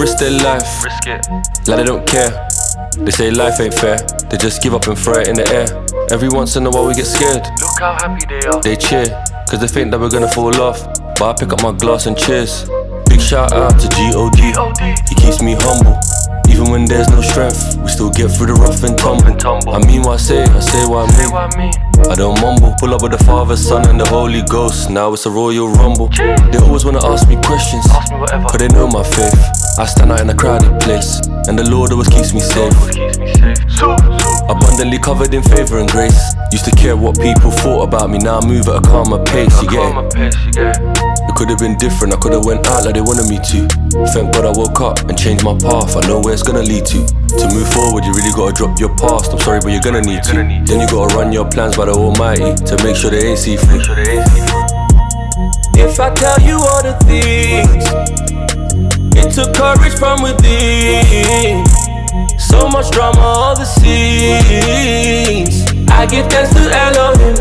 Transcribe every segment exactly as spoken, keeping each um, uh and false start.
risk their life, Risk it. like they don't care. They say life ain't fair, they just give up and throw it in the air. Every once in a while we get scared, Look how happy they are. they cheer, cause they think that we're gonna fall off. But I pick up my glass and cheers. Big shout out to G O D, O D. he keeps me humble. Even when there's no strength, we still get through the rough and tumble. and tumble. I mean what I say, I say what I Say mean. what I mean. I don't mumble, pull up with the Father, Son and the Holy Ghost. Now it's a royal rumble. They always wanna ask me questions, Ask me whatever. cause they know my faith. I stand out in a crowded place, and the Lord always keeps me safe. Lord keeps me safe. So, so. Abundantly covered in favor and grace. Used to care what people thought about me, now I move at a calmer pace, you get Calm it? my pace, you get it? It could have been different, I could have went out like they wanted me to. Thank God I woke up and changed my path, I know where it's gonna lead to. To move forward, you really gotta drop your past, I'm sorry but you're gonna need to. Gonna need to. Then you gotta run your plans by the Almighty, to make sure they ain't see-through. Sure they ain't see through. If I tell you all the things it took courage from within, so much drama, all the scenes. I give thanks to Elohim,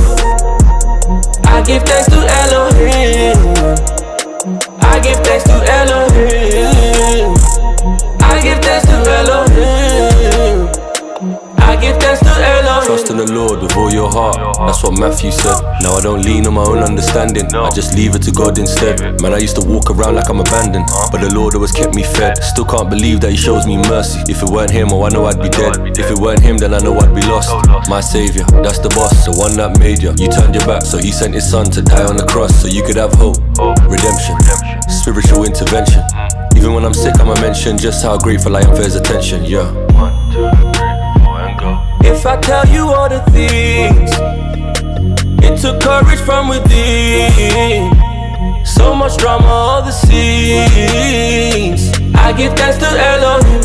I give thanks to Elohim, I give thanks to Elohim, I give thanks to Elohim, I give thanks to Elohim. Trust in the Lord with all your heart, that's what Matthew said. Now I don't lean on my own understanding, I just leave it to God instead. Man, I used to walk around like I'm abandoned, but the Lord always kept me fed. Still can't believe that he shows me mercy. If it weren't him, oh I know I'd be dead. If it weren't him, then I know I'd be lost. My savior, that's the boss, the one that made you. You turned your back, so he sent his son to die on the cross, so you could have hope, redemption, spiritual intervention. Even when I'm sick, I'ma mention just how grateful I am for his attention, yeah. One, two, three, four, and go. If I tell you all the things it took courage from within, so much drama, all the scenes. I give thanks to Elohim,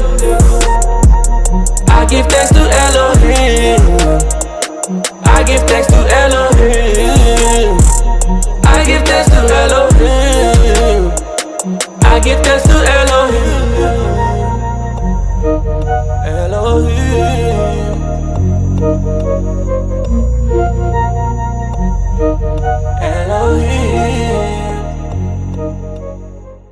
I give thanks to Elohim, I give thanks to Elohim, I give thanks to Elohim, I give thanks to Elohim.